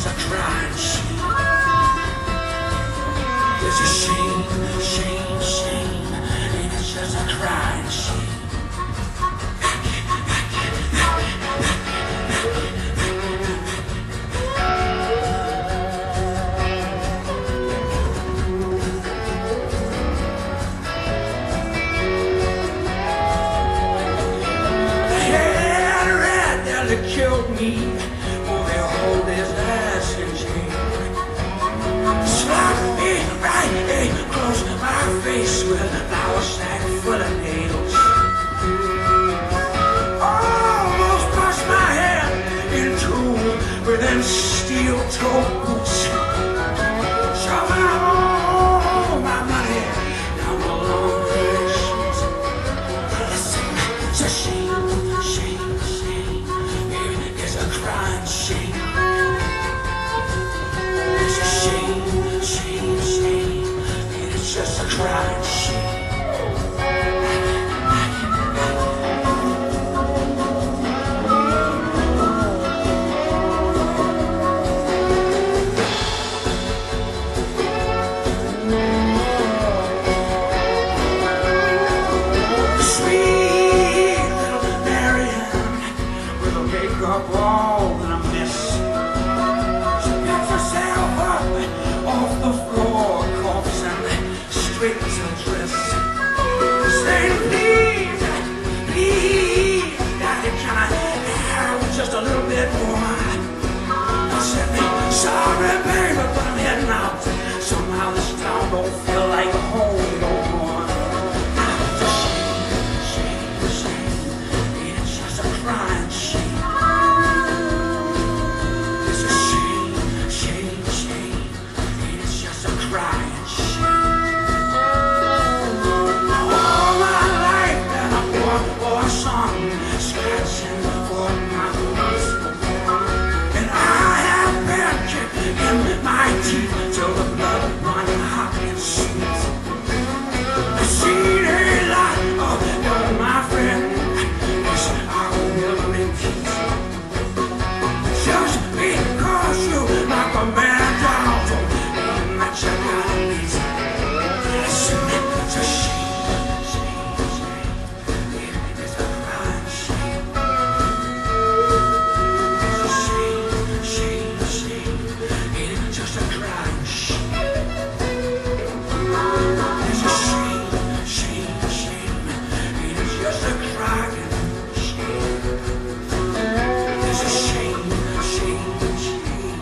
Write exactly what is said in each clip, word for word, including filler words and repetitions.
a crying shame. It's a shame, shame, shame, and it's just a crying shame. Killed me, oh, they hold his ass in jail. Slap me right in close my face with a flour sack full of nails. Almost pushed my head in two with them steel toe boots. Shove all my money down the long sheets. Listen, it's a shame, shame, shame. It's a crying shame. It's a shame, shame, shame. It's just a crying shame. Sweet little Marianne with a makeup all in a mess. She picks herself up off the floor, coughs and straightens her dress. Saying, please, please, Daddy, can I have just a little bit more? I said, sorry, baby, but I'm heading out. Somehow this town don't feel like home no more. Shame, shame, shame, it's just a crying shame. Crying shame. All my life been a poor, poor song, scratching for my roots. And I have been kicking my teeth till the blood run hot and sweet. I've seen a lot of you, my friend. Yes, I will never in peace. Just because you knock a man down. Check out a piece. Listen, it's a shame, shame, shame. It's a crying shame. It's a shame, shame, shame. It's just a crying shame. It's a shame, shame, shame. It's just a crying shame. It's a shame, shame, shame.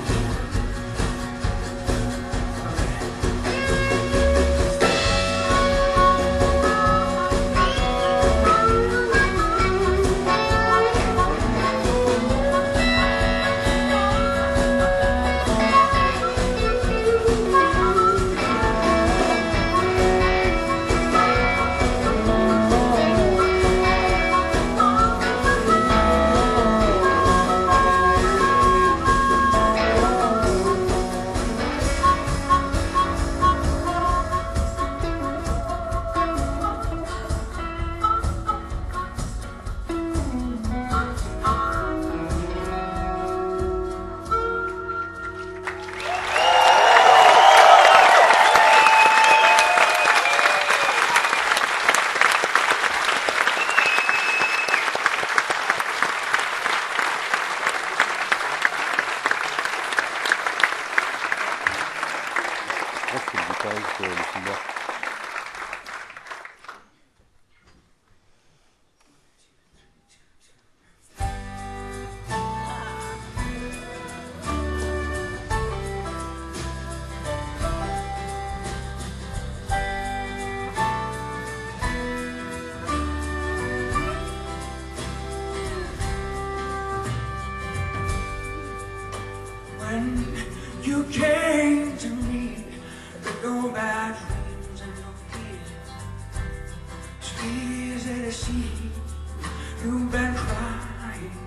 When you came to me with no bad dreams and no fears, it's easy to see you've been crying.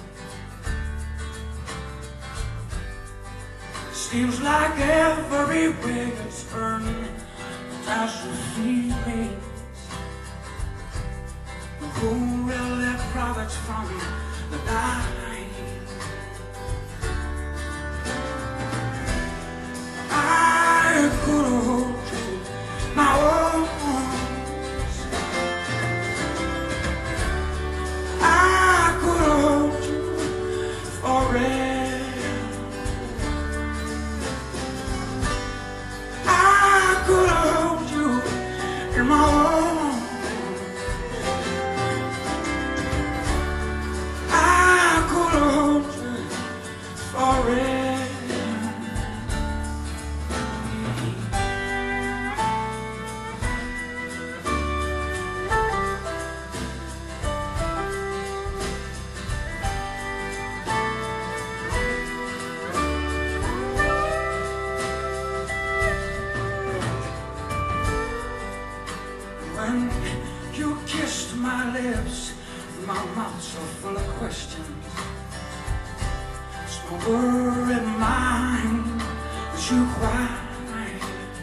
Seems like everywhere it's burning, catastrophe reigns. Who really profits from the dying? in my arms. I could hold you forever. When you kissed my lips, my mouth so full of questions, so worried mind as you cried.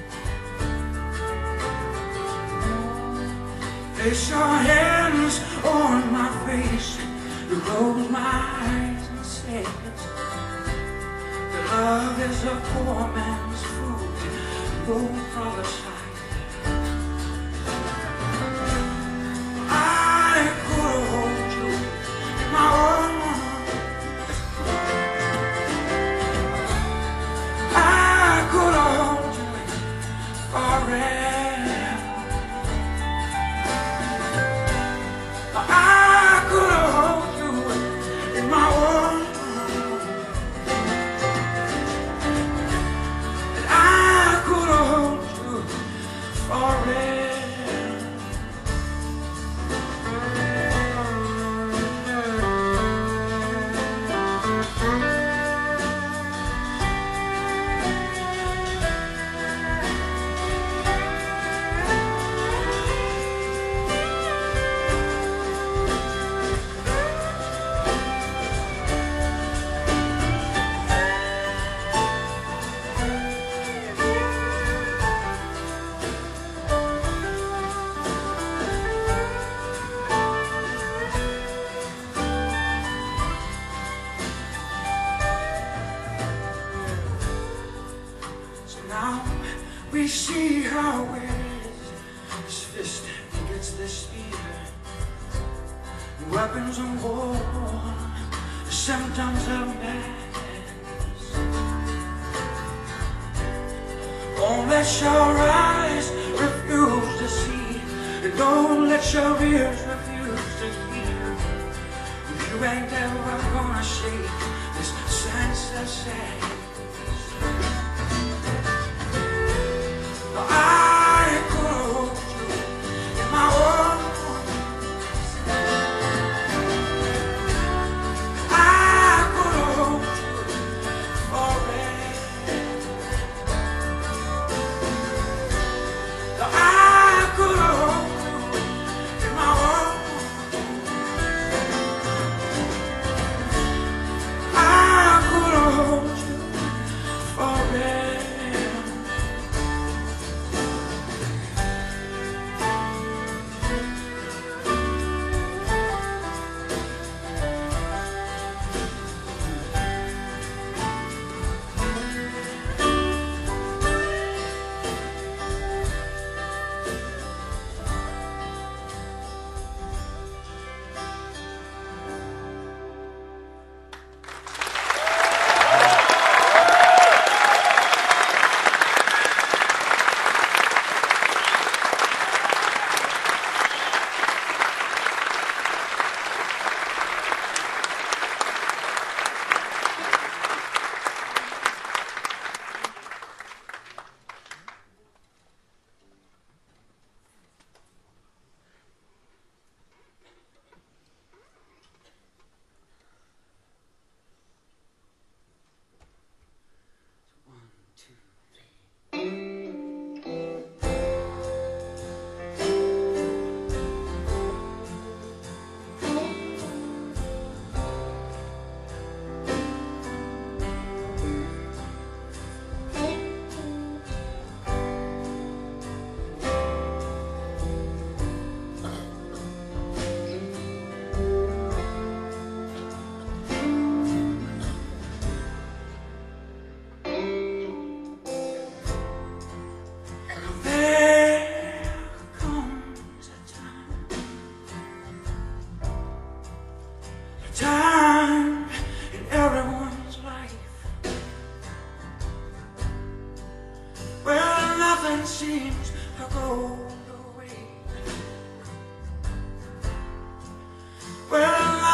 Place your hands on my face, you closed my eyes and said that love is a poor man's food, no brother side. Now we see how it is. This fist gets this spear. Weapons of war, symptoms of madness. Don't let your eyes refuse to see, and don't let your ears refuse to hear. You ain't ever gonna shake this sense of sadness. I could hold you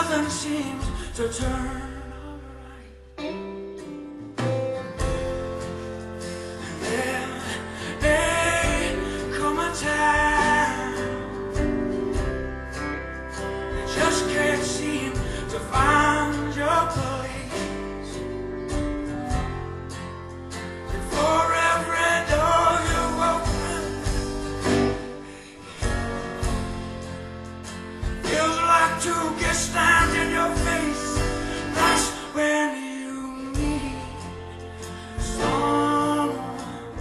nothing seems to turn alright. And then there come a time you just can't seem to find your place. And for every door you open, feels like two kids stand in your face. That's when you need someone,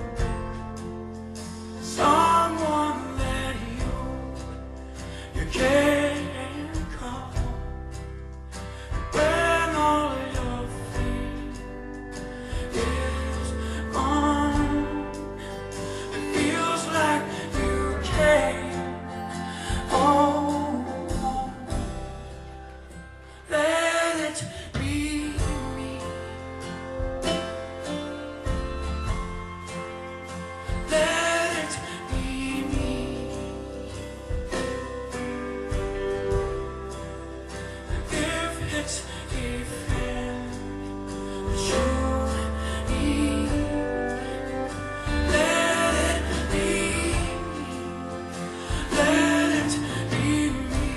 someone that you you can call. When all your faith is gone, it feels like you can't hold on. Let it be me. Let it be me. If it's a friend that you need, let it be me. Let it be me.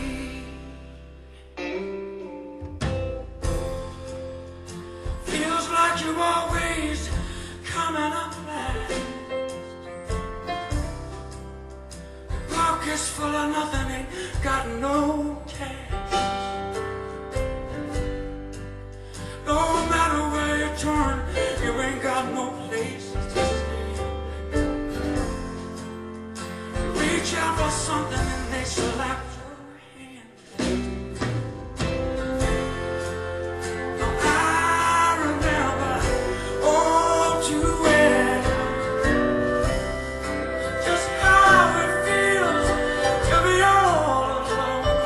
Feels like you're always coming up last. The pocket's full of nothing, ain't got no cash. No matter where you turn, you ain't got no place to stay. You reach out for something and they slap your hand. Now I remember all too well just how it feels to be all alone.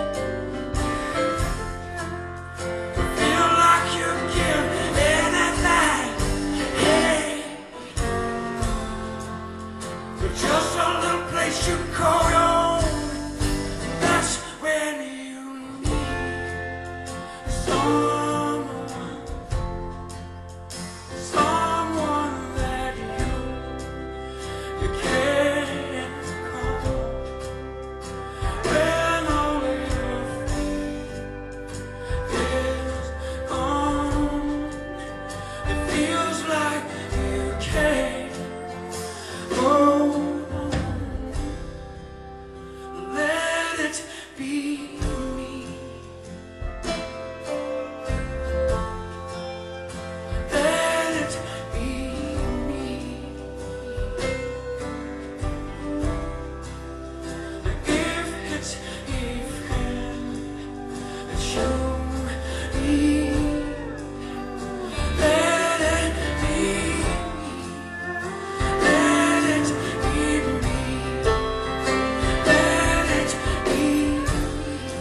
Feel like you give anything, hey, but just a little place you call your own. That's when you need someone, someone that you you can call. When all your faith is gone, it feels like you can't hold on. Let it be me. Let it be me. If it's a friend that you need, let it be me. Let it be me. Let it be me.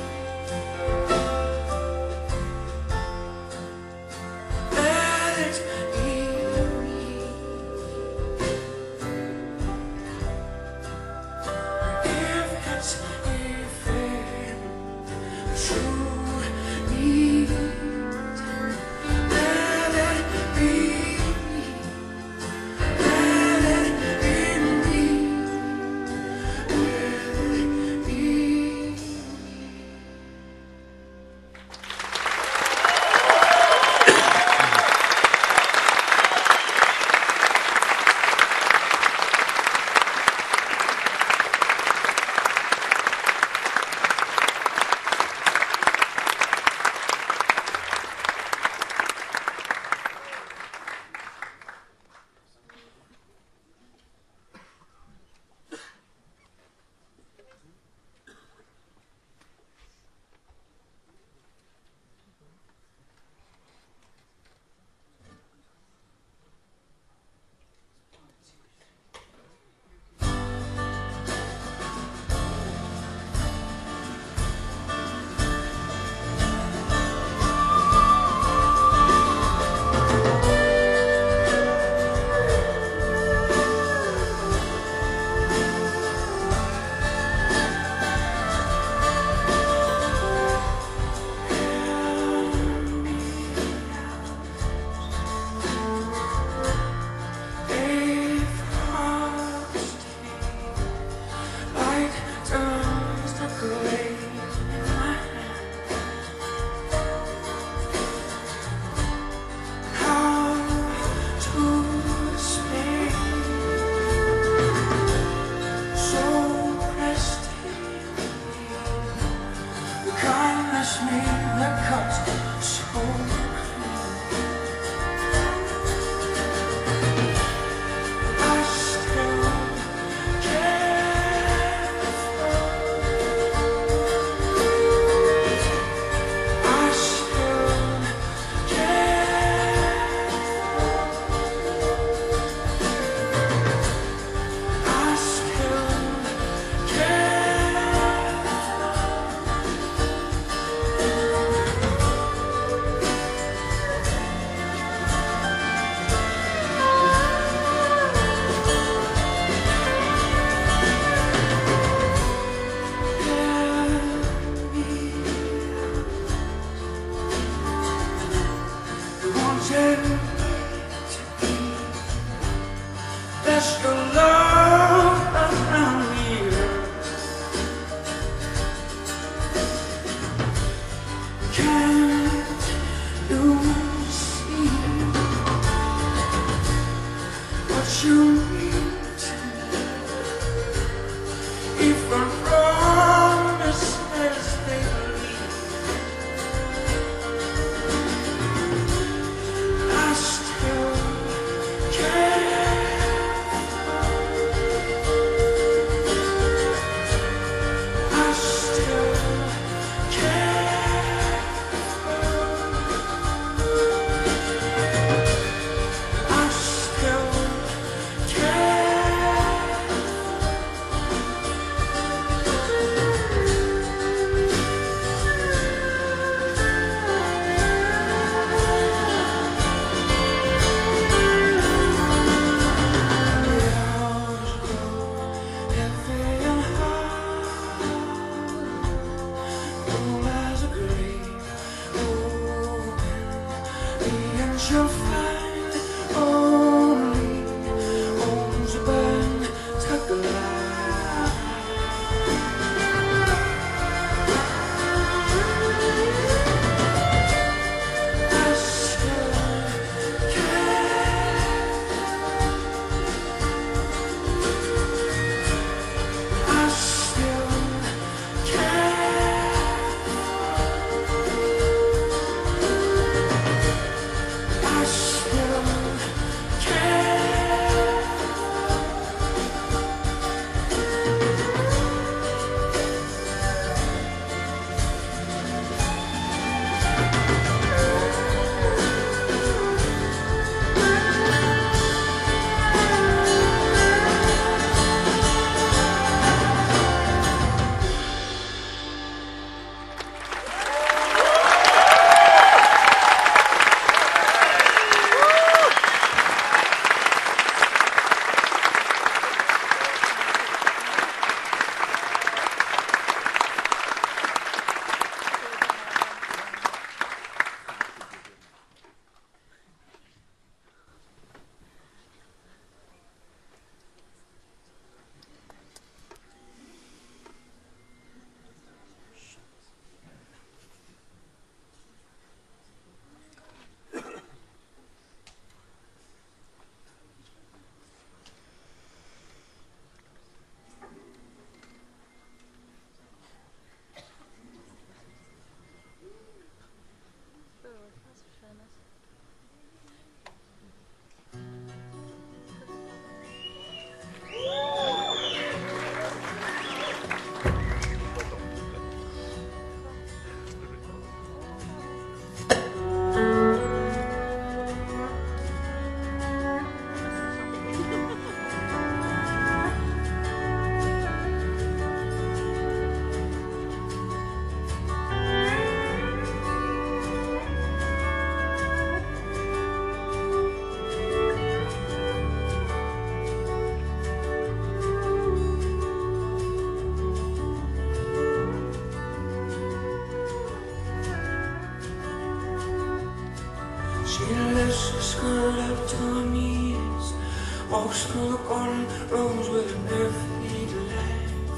to her knees, walks through the garden rows with her bare feet alive.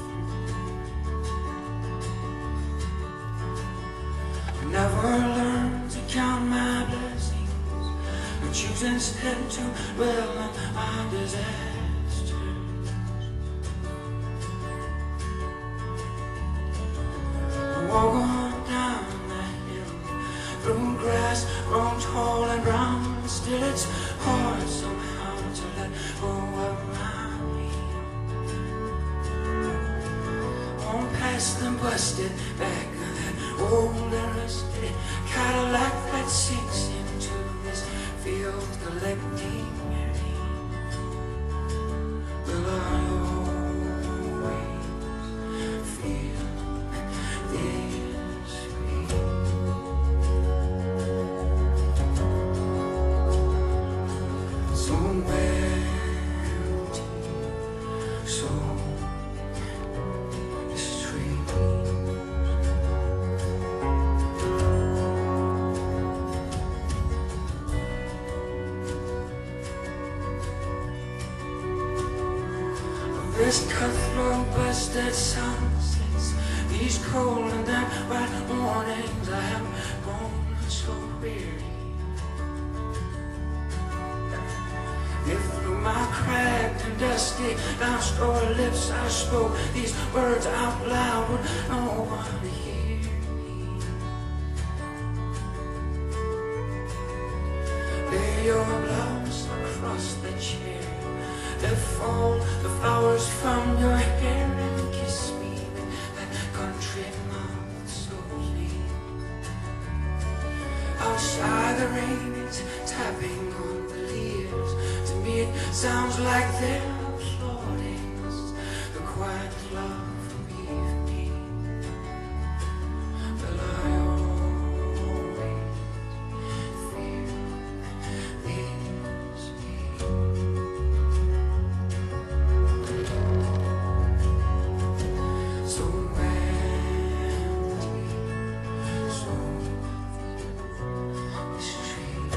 I never learned to count my blessings, I choose instead to dwell on my disasters. I walk on down the hill, through grass grown tall and brown, and still it's hard somehow to let go of my wheel. On past the busted back of that old and rusted Cadillac that sinks into this field collecting rain. Will I always feel this way? So empty, so strange. This cutthroat busted sunsets, these cold and damp white mornings, I have grown so weary. If through my cracked and dusty down-store lips I spoke these words out loud, would no one hear me? Lay your blouse across the chair, let fall the flowers from your hair, and kiss me with that country mouth so clean. Outside the rain is tapping on the leaves, to me it sounds like they're applauding the quiet love from evening. Will I always feel this way? So empty, so strange.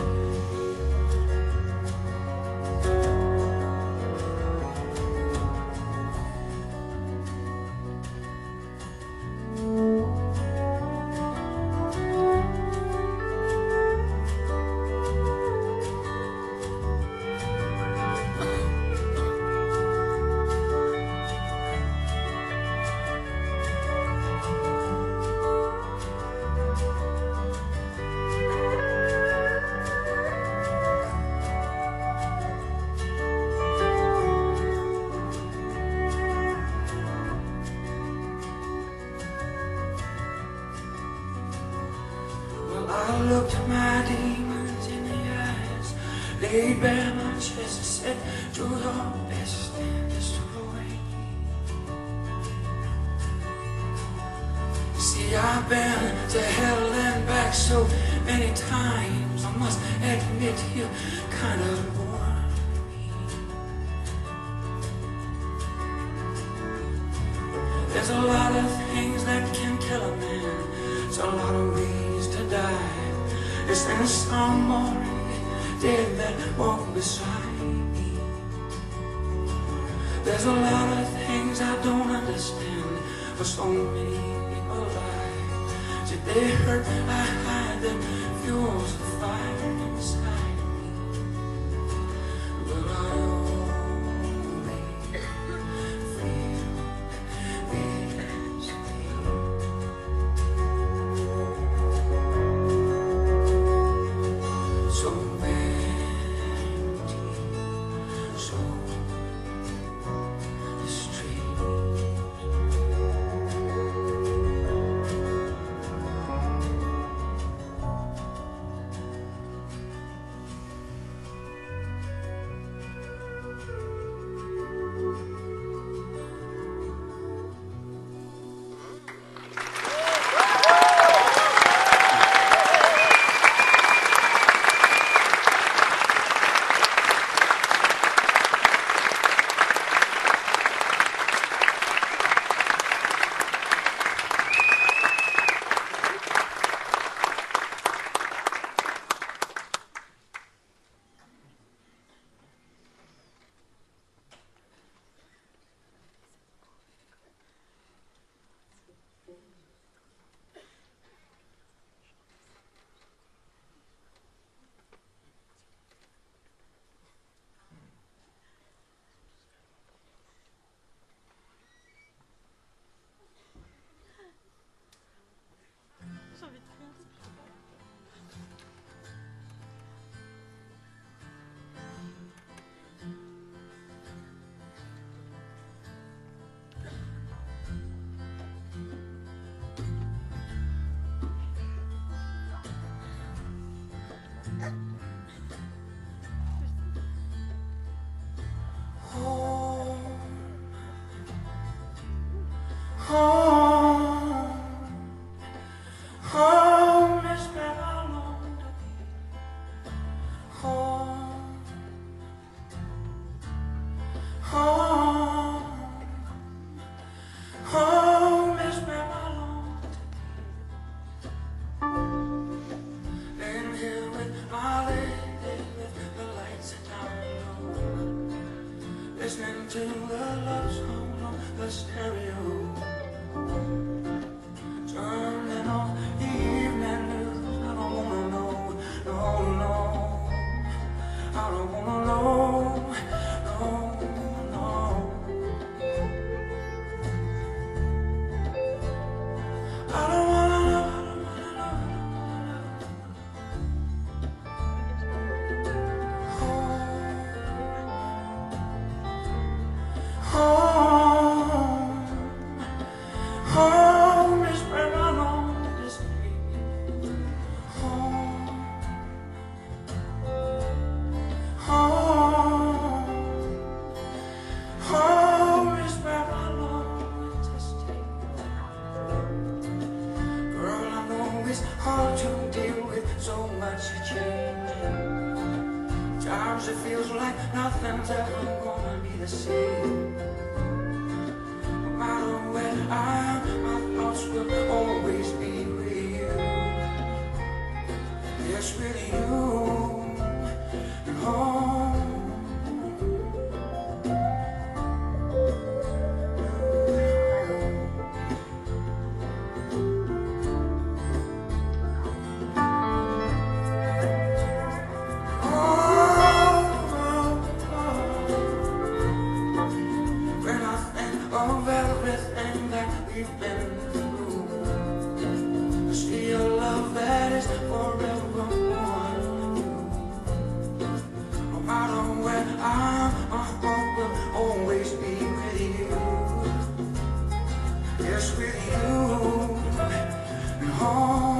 I looked my demons in the eyes, laid bare my chest, said, do your best and destroy me. See, I've been to hell and back so many times, I must admit you kind of bore me. There's a lot of things that can kill a man, there's a lot of ways to die. Is there someone dead that walk beside me? There's a lot of things I don't understand, for so many people lie. Did they hurt? I hide them, fuels the fire inside me. Will I always feel this way? So empty, so strange. Home is where I long to stay. Home, home, home is where I long to stay. Girl, I know it's hard to deal with so much change. Times it feels like nothing's ever gonna be the same. No matter where I am, my thoughts will always be with you. Yes, with you and home. Of everything that we've been through, I see a love that is forever more new. No matter where I am, my heart will always be with you. Yes, with you and home.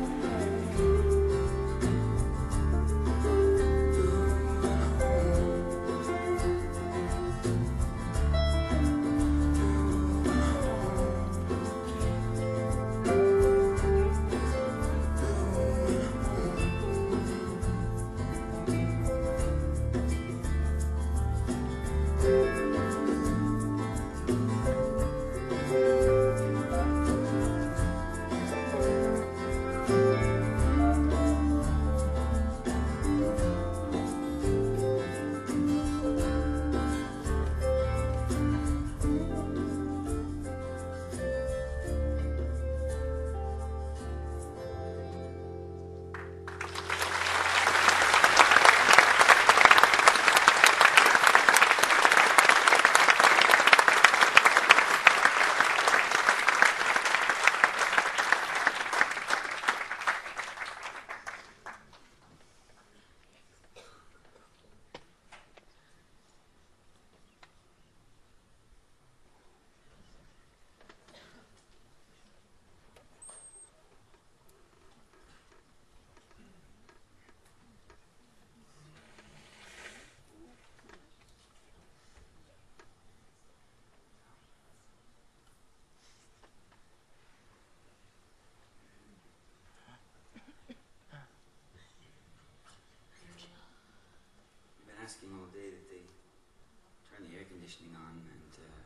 Asking all day that they turn the air conditioning on, and uh,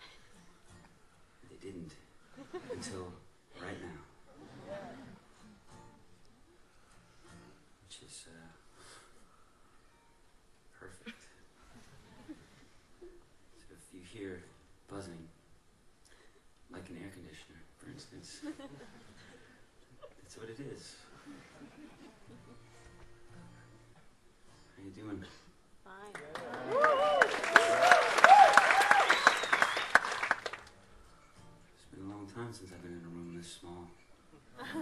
they didn't until right now, which is uh, perfect. So if you hear buzzing, like an air conditioner, for instance, that's what it is. How you doing? It's been a long time since I've been in a room this small. No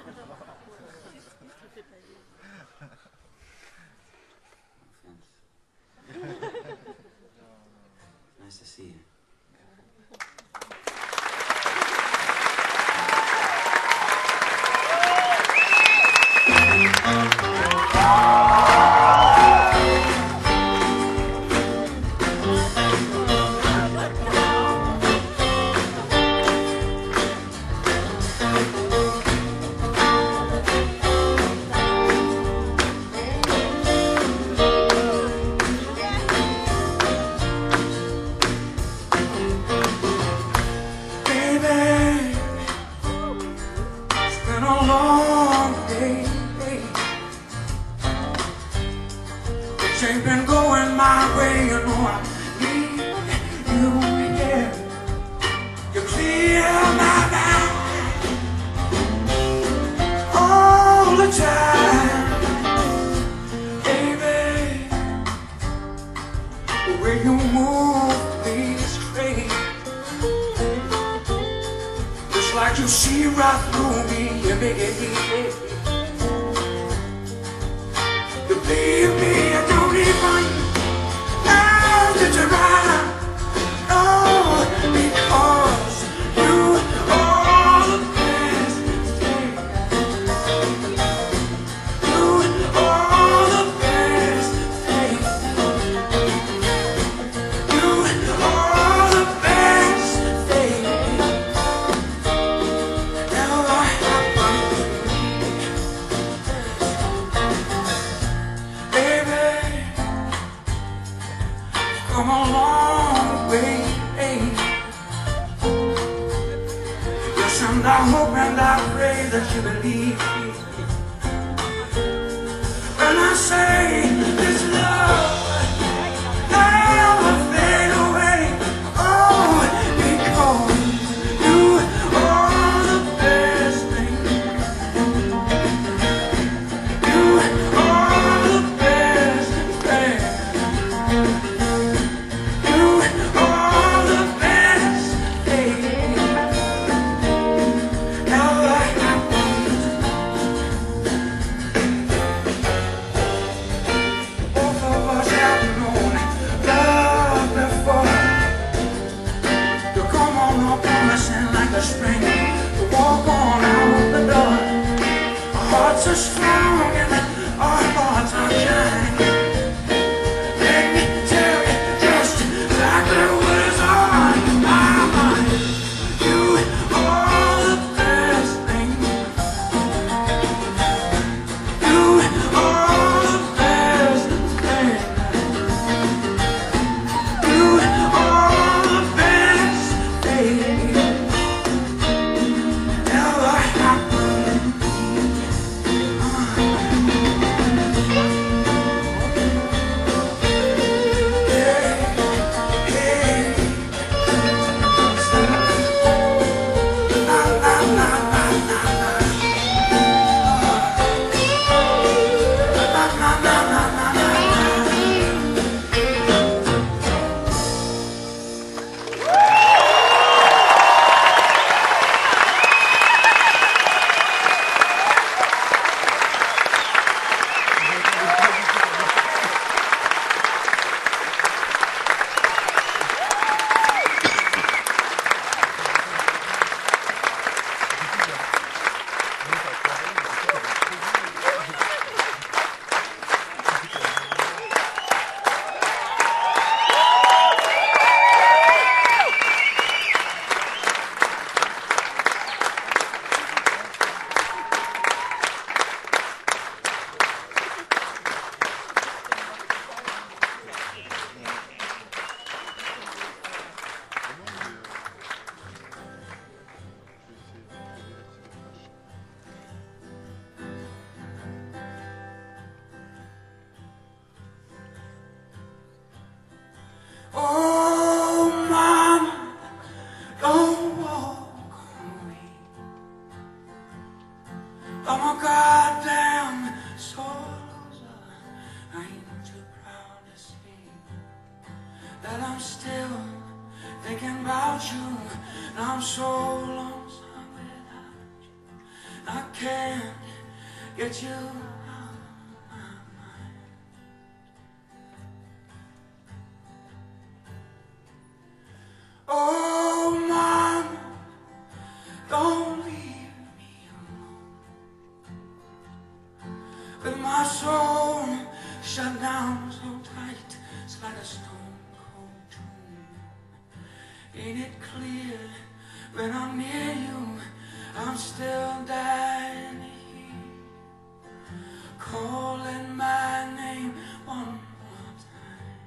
offense. Nice to see you. Ain't been going my way, you know I need you, yeah. You clear my mind all the time, baby. The way you move me straight, just like you see right through me, yeah, baby. Believe me, I don't even have to try. No, because you are promise and I hope and I pray that you believe me when I say this love never fade away. Oh, because you are the best thing. You are the best thing. You are the best thing ever happened. Both of us have known love before. You come on up promising like the spring to walk on out the door. Our hearts are strong and our hearts are kind. Let me tell you just exactly what is on my mind. You are the best thing. You are the best thing. You are the best thing ever happened. Oh, Mama, don't walk away. I'm a goddamn soul loser. I ain't too proud to say that I'm still thinking about you. And I'm so lonesome without you. I can't get you out of my mind. Oh, Mama, don't leave me alone. With my soul shut down so tight, it's like a stone cold tomb. Ain't it clear when I'm near you, I'm still dying here, calling my name one more time.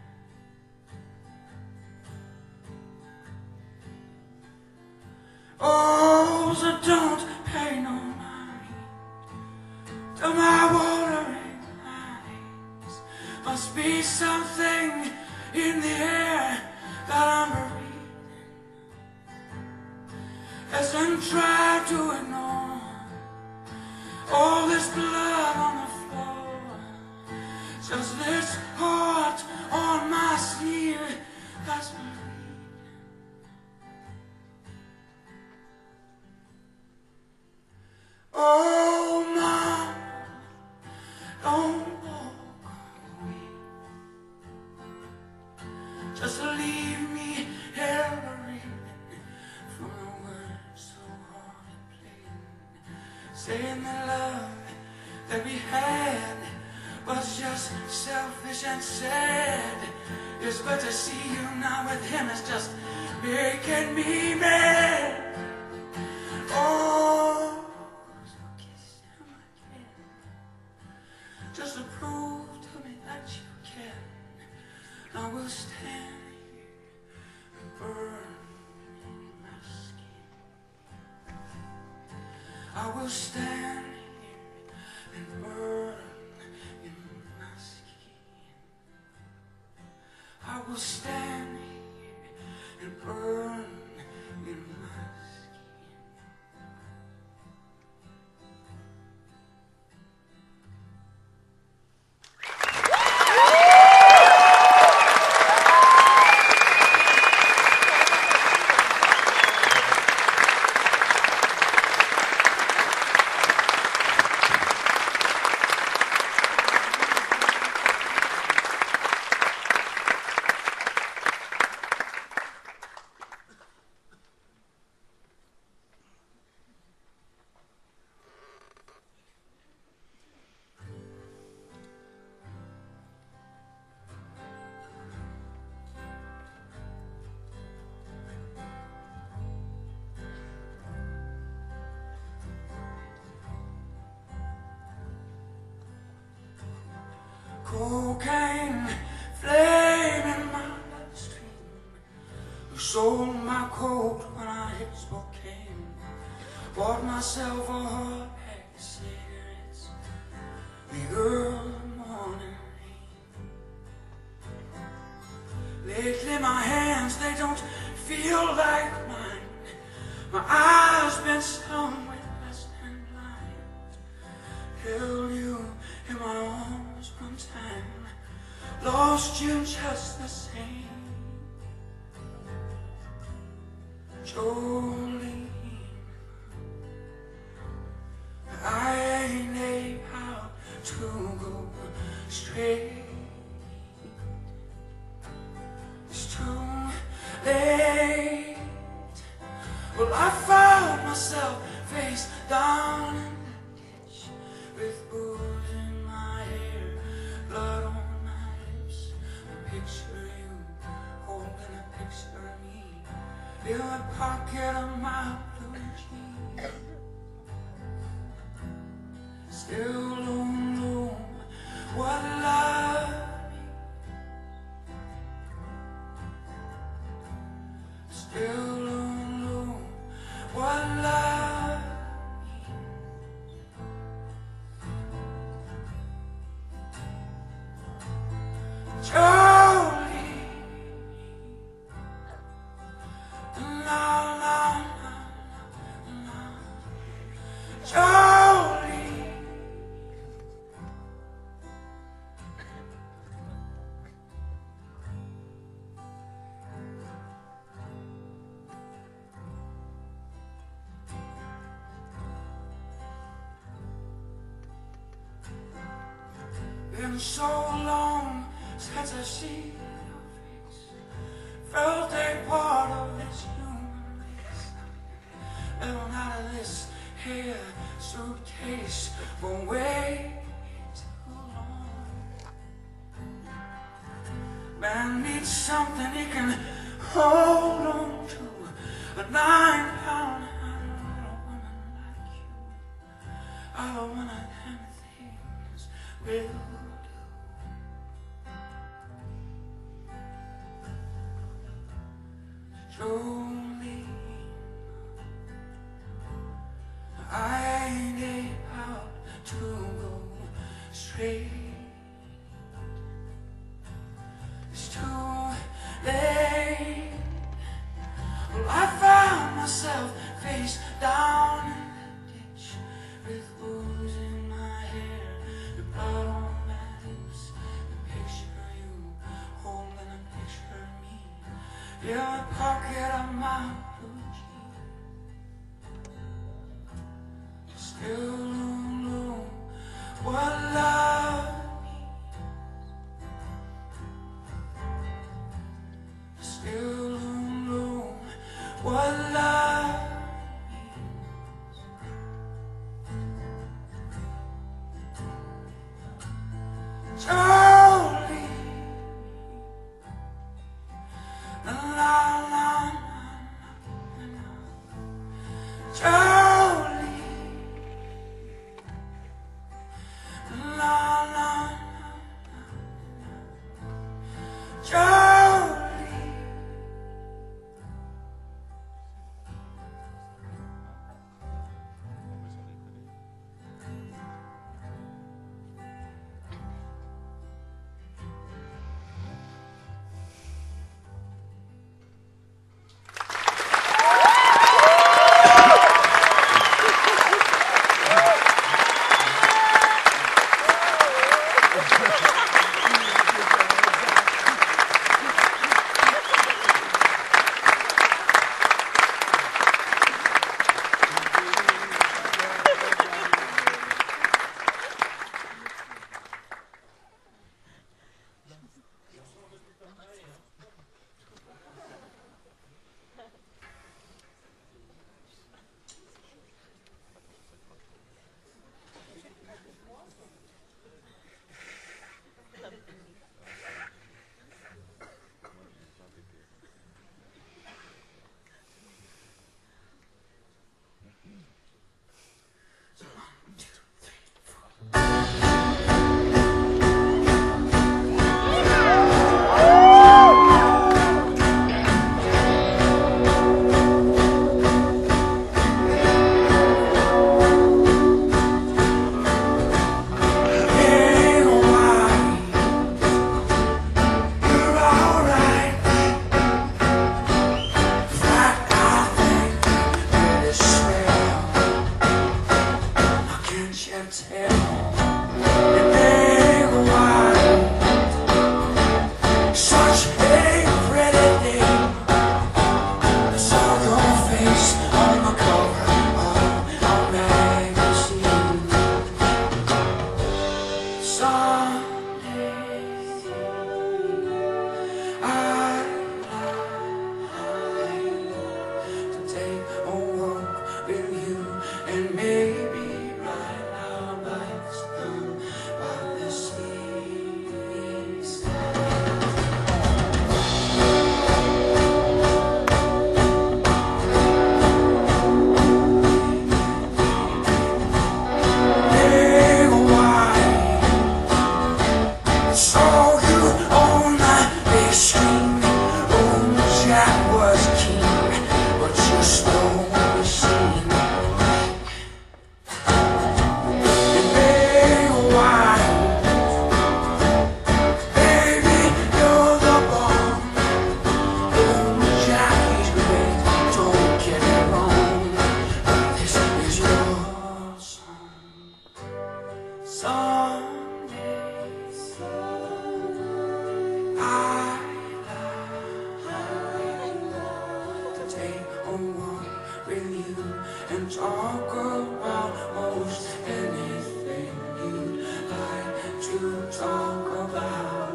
Oh, so don't pay no mind to my watering eyes. Must be something in the air that I'm breathing. Listen, try to ignore all this blood on the floor. Just this heart on my sleeve that's bleeding. Oh, Mom, don't walk away. Just leave me here reading from the words so hard to play. Saying the love that we had was just selfish and sad. It's good to see you now with him. It's just making me mad. Oh, so kiss him again, just to prove to me that you can. I will stand here and burn in my skin. I will stand here and burn in my skin. I will stand here and burn in my skin. Cocaine, flame in my bloodstream. Who sold my coat when I hit Spokane? Bought myself a hot pack of cigarettes, the early morning rain. Lately my hands, they don't feel like mine. My eyes been stung with lust and blind. Held you in my arms one time, lost you just the same. Jolene, I ain't able to go straight. It's too late. Well, I found myself face down in the ditch with booze in my hair, blood on my lips. I picture you holding a picture of me in the pocket of my blue jeans. Still alone, alone, what love me. Still alone, alone, what love me. Jolene, la la la la, Jolene. Been so long since I see your face, felt a part of this human race. Living out of this here suitcase for way too long. Man needs something he can hold on to, a nine pound handle, a woman like you. I don't wanna have things will do. Jolene, I ain't able to go straight. It's too late. Well, I found myself face down in the ditch with booze in my hair, the blood on my lips, the picture of you holding a picture of me in the pocket of my blue jeans. Still alone, what love means. Still alone, what love means. Jolene, la la la la, Jolene. and maybe right now life's done by the seaside. Hey, why saw you on that big screen? Oh, Jack was king, but you stole the scene. And hey, why, baby, you're the bomb. Oh, Jack, he's great, don't get it wrong. This is your song. Someday, I'd like to take a walk with you and talk about most anything you'd like to talk about.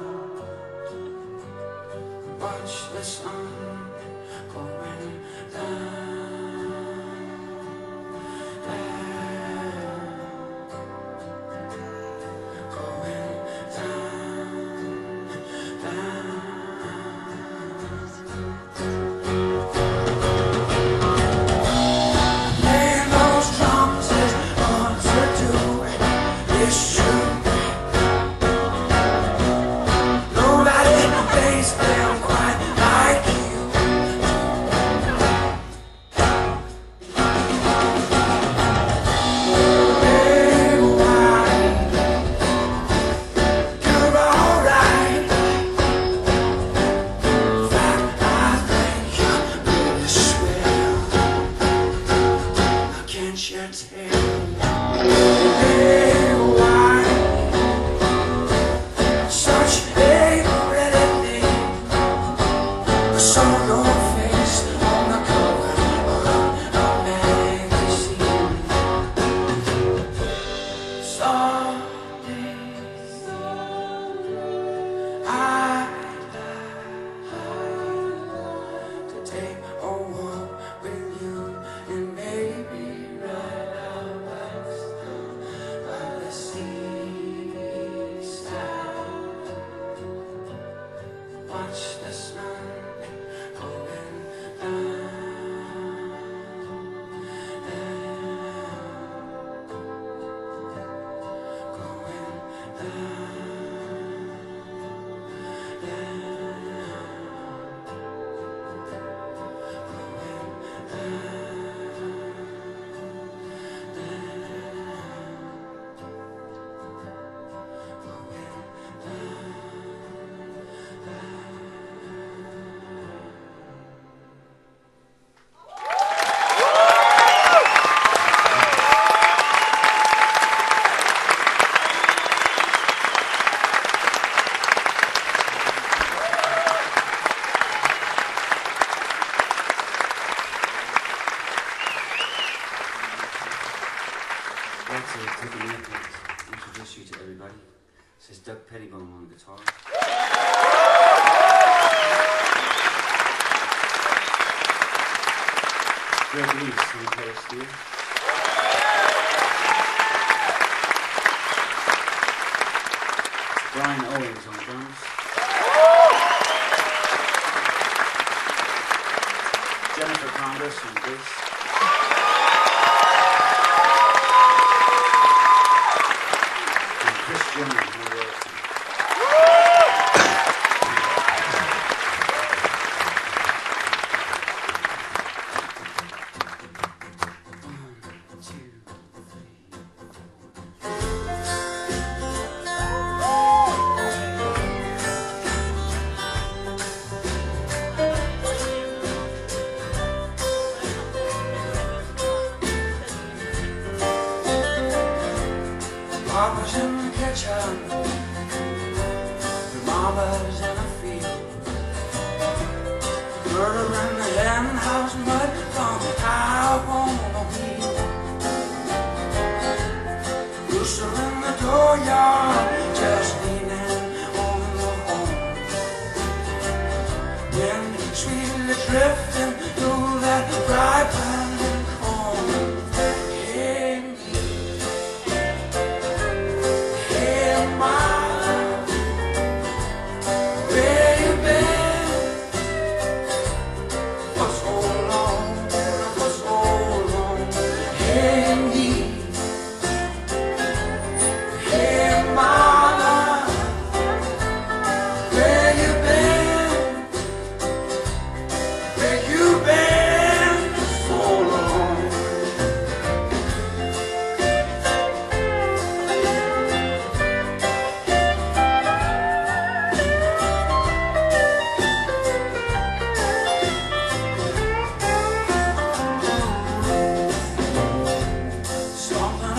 Watch the sun going down, down, going down, down. Playing those drums is hard to do. It's true. Nobody plays them quite like you. Hey, why? You're alright. In fact, I think you're really swell. Can't you tell? Hey, why? Such a pretty thing. I saw your face on the cover of a magazine. Someday, I'd like to take a walk with you and maybe ride out life's done by the seaside. Watch the sun going down, down, going down, I'd like to take a minute to introduce you to everybody. This is Doug Pettibone on the guitar. Greg Lees on pedal steel. Brian Owens on drums. Jennifer Congress on bass. And Chris Jimmy on drums. Papa's in the kitchen, Mama's in a field, murder in the hen house, mud from out on the wheel, rooster in the dooryard, just leaning on the horn, wind sweetly drifting through that bright pine corn. Hey,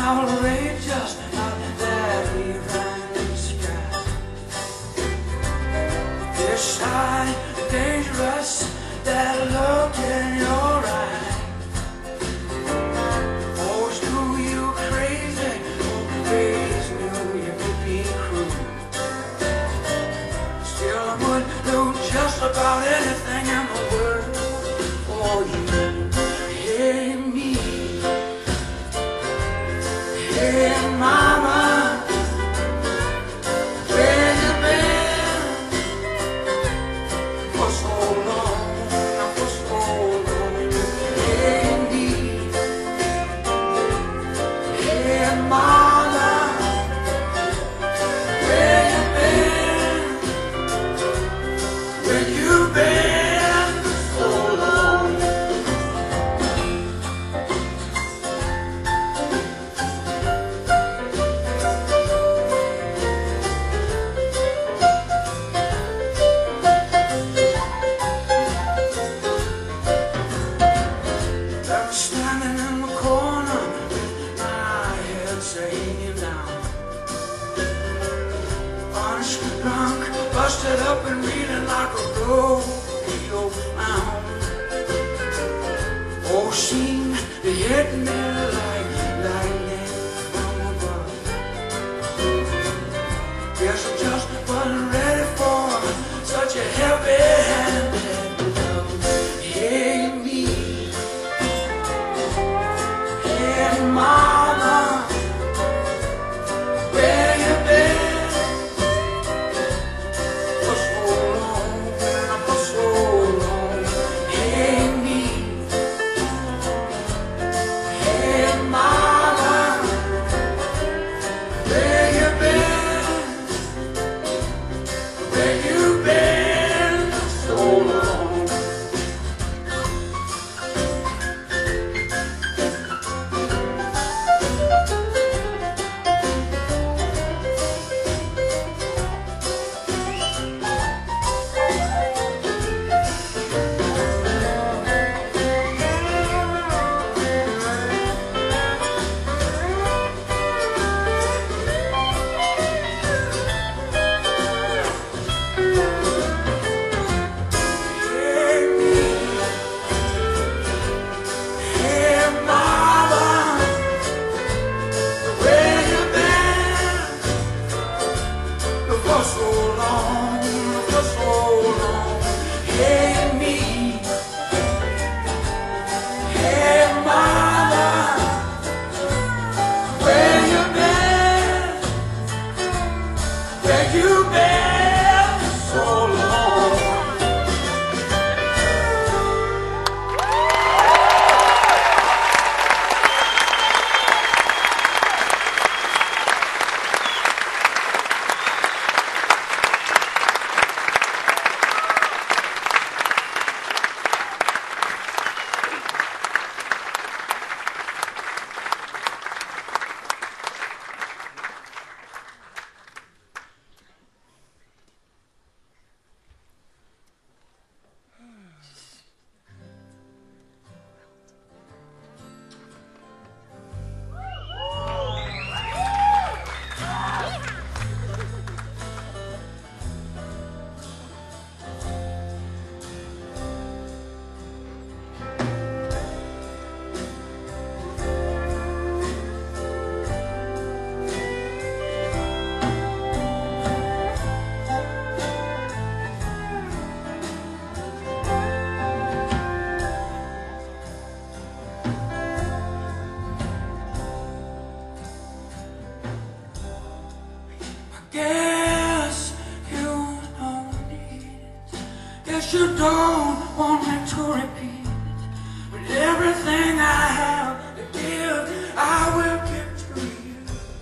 Power Rangers out there behind the sky. This side dangerous, that look in your eye. Force knew you crazy, always knew you could be cruel. Still I would do just about anything in the world for you. Hey me, hey mama, where you been for so long, for so long? Hey me, hey mama, where you been, where you been so long? I'm standing in the corner with my head hanging down. Honest drunk, busted up and reeling like a rodeo clown. Oh, seemed to hit me like lightning from above. Guess I just wasn't ready for such a heavy-handed love. Hey me, hey mama, where you been for so long, for so long? Hey me, hey mama, where you been, where you been so long? Hey me, hey mama, where you been for so long, for so long? Hey me, hey mama, where you been, where you been so long? Guess you don't need it. Guess you don't want me to repeat it. But everything I have to give, I will give to you.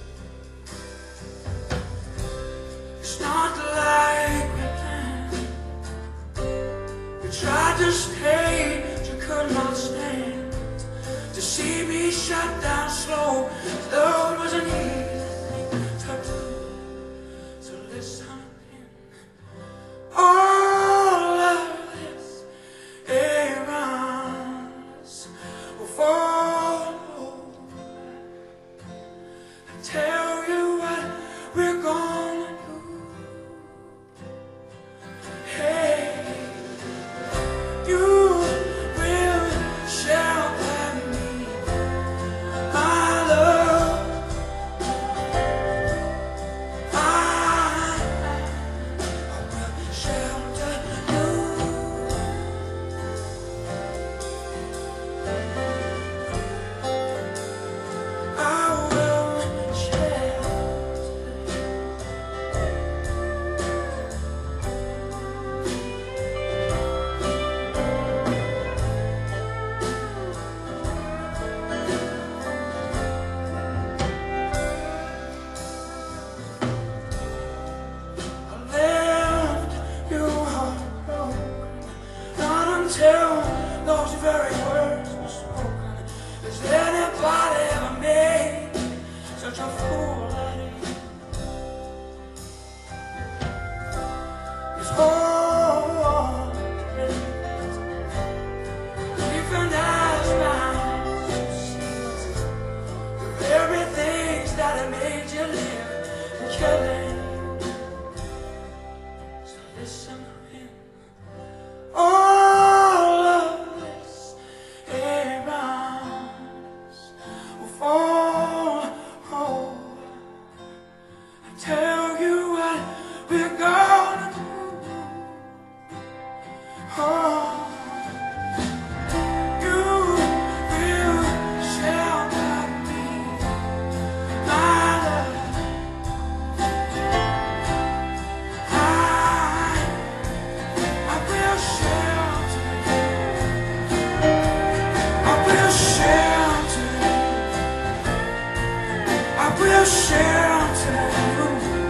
It's not like we planned. You tried to stay, but you could not stand to see me shut down slow. Love wasn't easy to do. So listen in. All of this errands will fall over. tell you what we're gonna do. Hey, you will shelter me, my love. I will shelter you. I will shelter. I left you heartbroken, not until those very words were spoken. Has anybody ever made such a fool out of you? It's hard, even as mine sees the very things that have made you live and killing. So listen in. All of this errands will fall. Oh, I tell you what we're gonna do. Oh, you will shelter me, my love. I I will shelter you. I will shelter you. I will shelter you.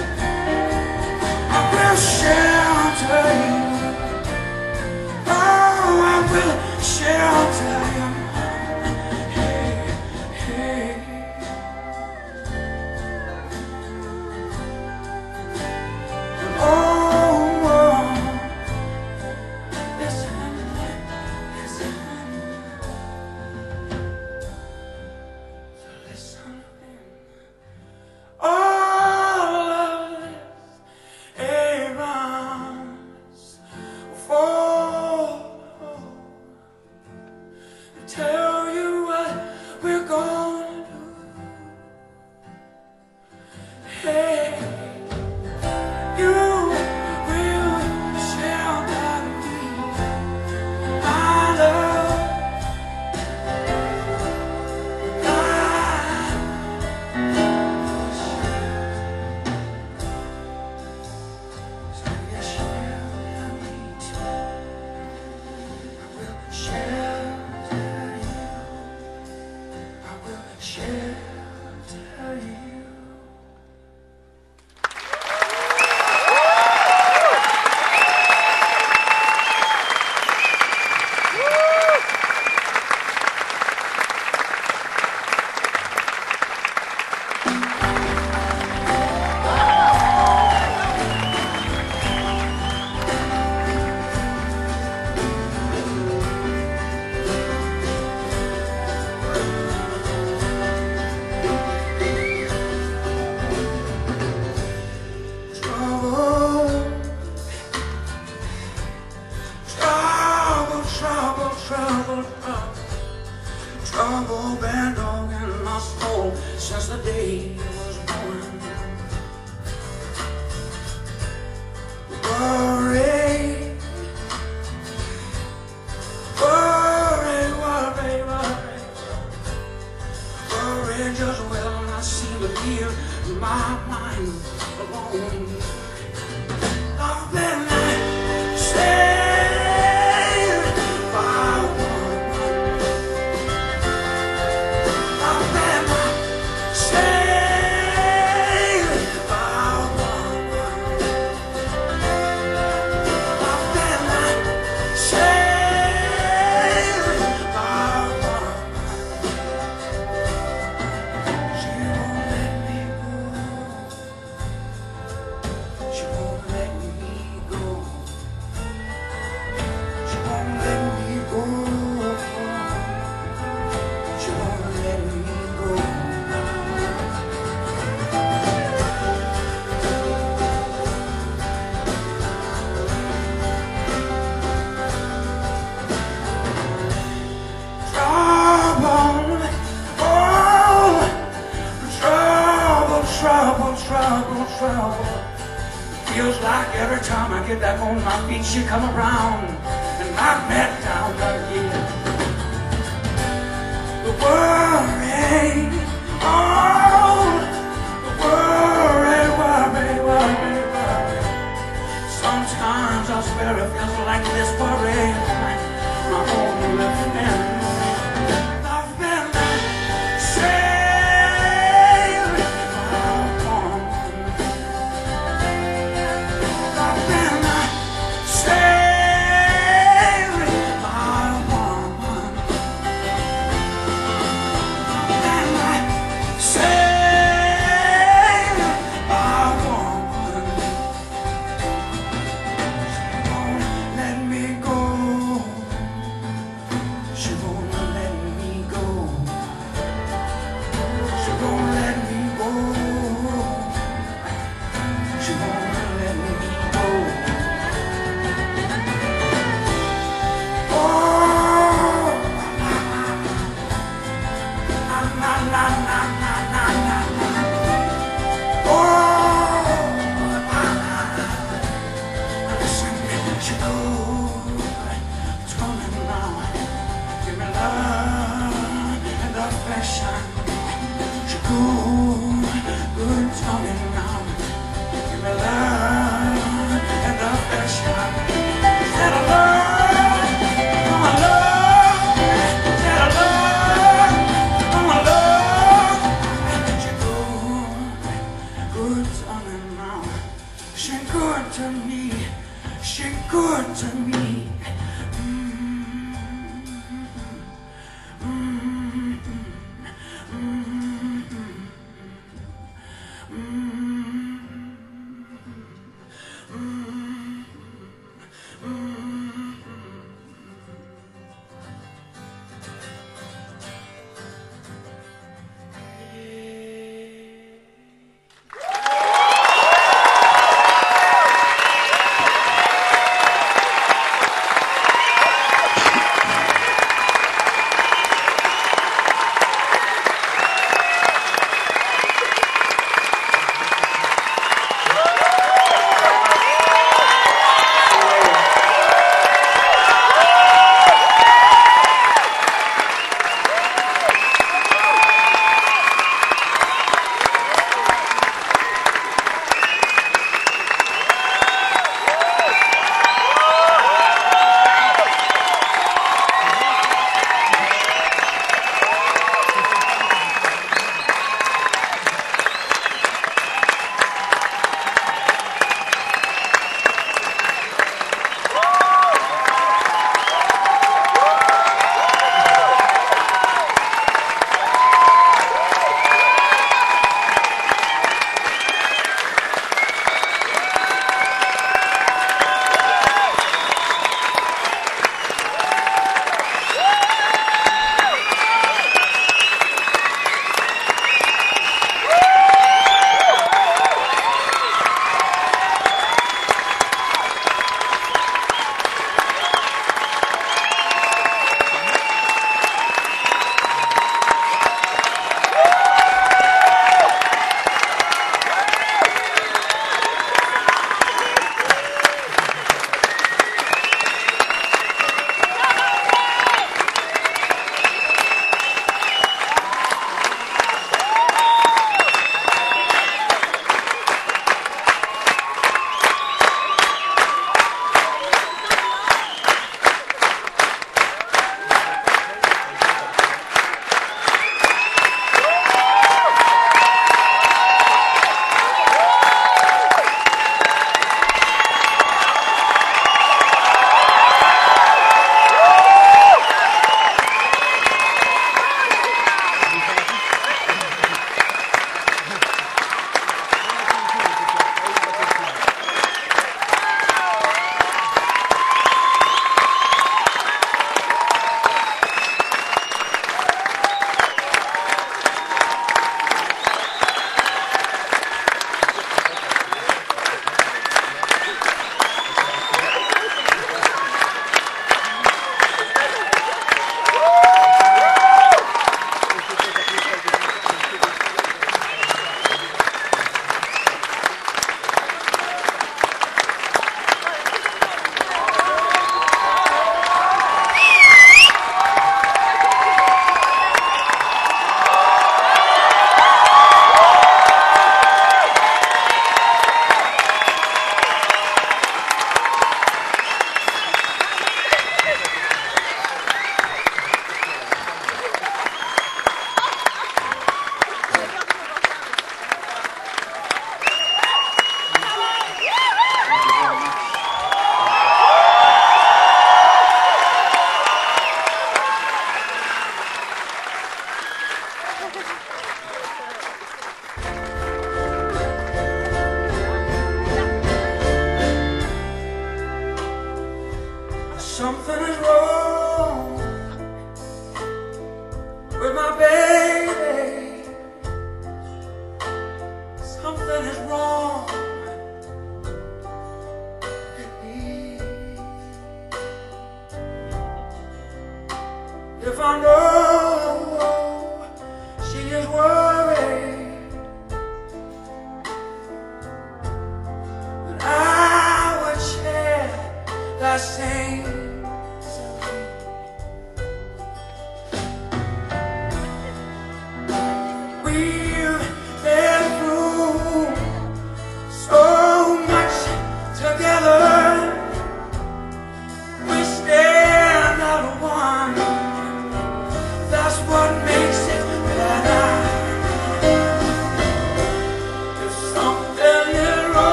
I will shelter you. Oh, I will shelter you. Hey, hey. Oh, oh. Listen, listen. So listen in. All of this errands fall. Tell you what we're gonna do. Hey, you will shelter me, my love. I so you shelter me too. I will shelter you. I will shelter you. Trouble, trouble, trouble, trouble, trouble, trouble been dog in my soul since the day I was born. Worry, worry, worry, worry, worry just will not seem to leave my mind alone. I've been saved by one. I've been saved by one. I've been saved by one. She won't let me go. trouble, trouble. Feels like every time I get back on my feet, she come around and knock me down again. The worry, oh, the worry, worry, worry, worry. Sometimes I swear it feels like this worry, my only friend. I've been saved by one. I've been saved by one. I've been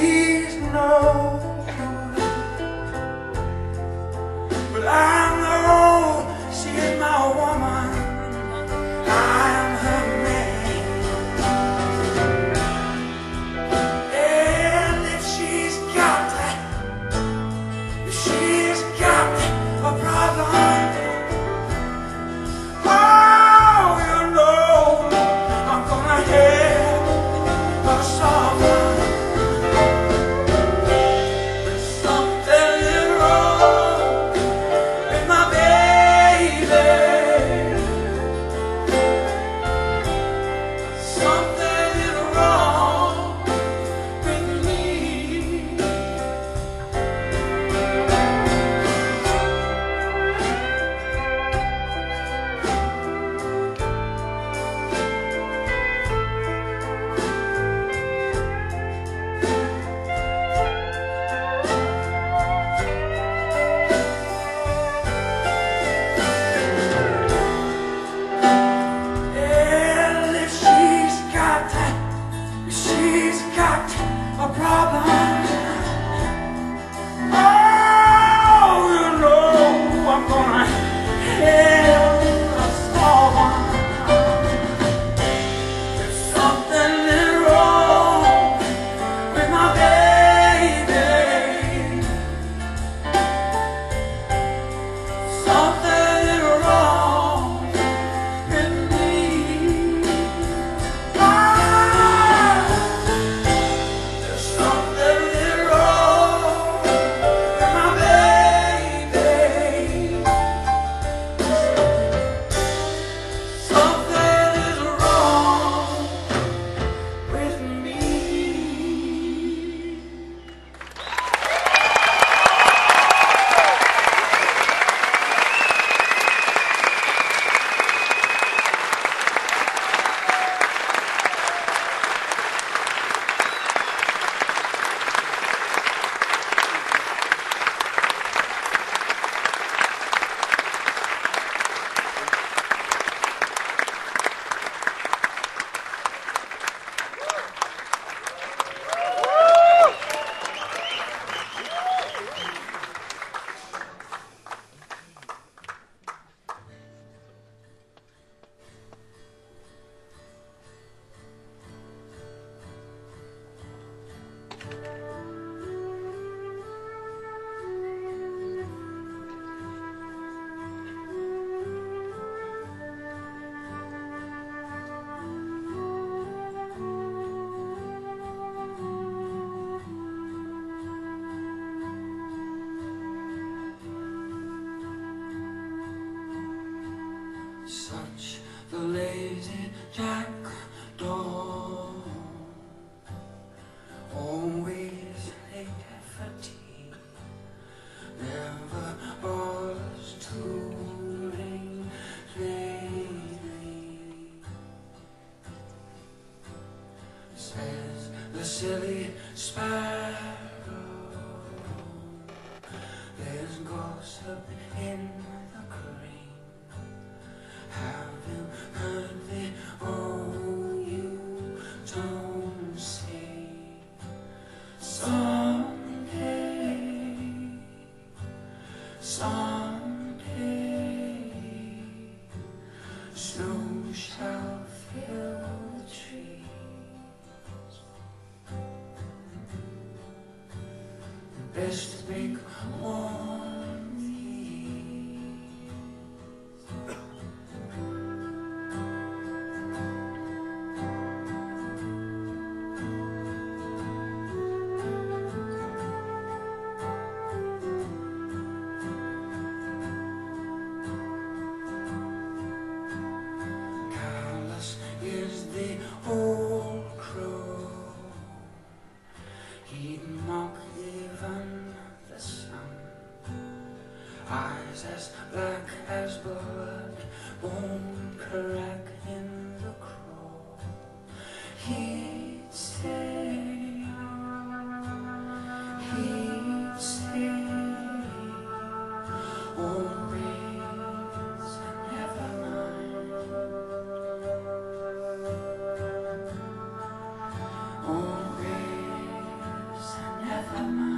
she's no good, but I know she's my woman. I'm her man. And if she's got, if she's got a problem, oh, you know I'm gonna help her solve her. There's something wrong with my baby. Something wrong with me. And if she's got, if she's got a problem, oh, you know I'm gonna help her solve one. There's something wrong with my baby. Something wrong with me. Ah, there's something wrong with my baby. Something is wrong with me. Such the lazy jackdaw, always late for tea, never bothers tooling lately. Says the silly sparrow, there's gossip in the green. Have you heard the oh you don't see? Someday, someday, snow shall fill the trees. Best to make warm peace. Careless is the old crow, he'd mock even the sun. felt my